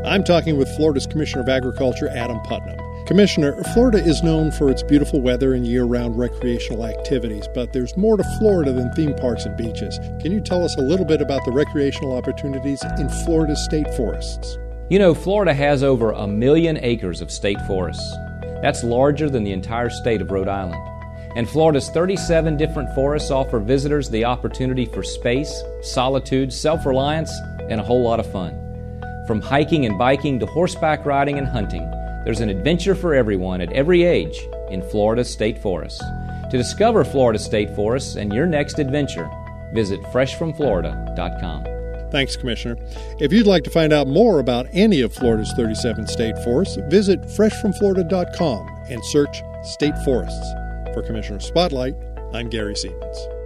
I'm talking with Florida's Commissioner of Agriculture, Adam Putnam. Commissioner, Florida is known for its beautiful weather and year-round recreational activities, but there's more to Florida than theme parks and beaches. Can you tell us a little bit about the recreational opportunities in Florida's state forests? You know, Florida has over 1 million acres of state forests. That's larger than the entire state of Rhode Island. And Florida's 37 different forests offer visitors the opportunity for space, solitude, self-reliance, and a whole lot of fun. From hiking and biking to horseback riding and hunting, there's an adventure for everyone at every age in Florida's state forests. To discover Florida state forests and your next adventure, visit freshfromflorida.com. Thanks, Commissioner. If you'd like to find out more about any of Florida's 37 state forests, visit freshfromflorida.com and search state forests. For Commissioner Spotlight, I'm Gary Siemens.